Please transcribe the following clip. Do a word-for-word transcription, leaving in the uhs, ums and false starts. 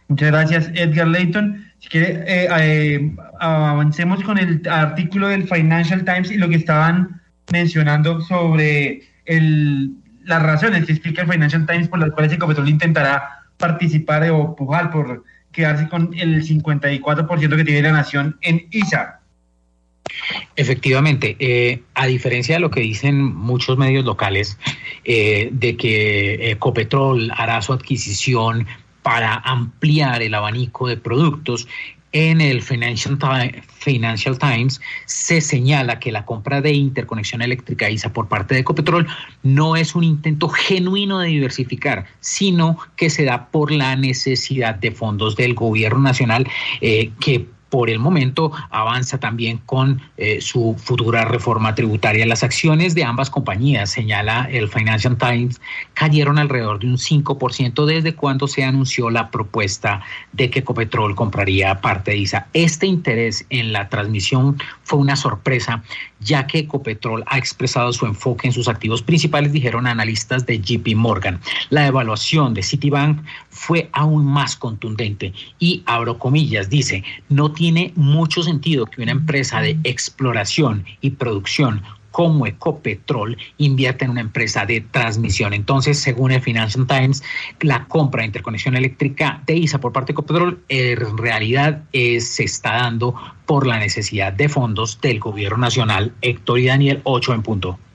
Muchas gracias, Edgar Layton. Si quiere, eh, eh, avancemos con el artículo del Financial Times y lo que estaban mencionando sobre el, las razones que explica el Financial Times por las cuales Ecopetrol intentará participar o pujar por quedarse con el cincuenta y cuatro por ciento que tiene la nación en I S A. Efectivamente, eh, a diferencia de lo que dicen muchos medios locales, eh, de que Ecopetrol hará su adquisición para ampliar el abanico de productos, en el Financial, Financial Times se señala que la compra de interconexión eléctrica I S A por parte de Ecopetrol no es un intento genuino de diversificar, sino que se da por la necesidad de fondos del gobierno nacional eh, que por el momento avanza también con eh, su futura reforma tributaria. Las acciones de ambas compañías, señala el Financial Times, cayeron alrededor de un cinco por ciento desde cuando se anunció la propuesta de que Ecopetrol compraría parte de I S A. Este interés en la transmisión fue una sorpresa, ya que Ecopetrol ha expresado su enfoque en sus activos principales, dijeron analistas de J P Morgan. La evaluación de Citibank fue aún más contundente y, abro comillas, dice, no tiene mucho sentido que una empresa de exploración y producción como Ecopetrol invierta en una empresa de transmisión. Entonces, según el Financial Times, la compra de interconexión eléctrica de I S A por parte de Ecopetrol en realidad es, se está dando por la necesidad de fondos del gobierno nacional. Héctor y Daniel, ocho en punto.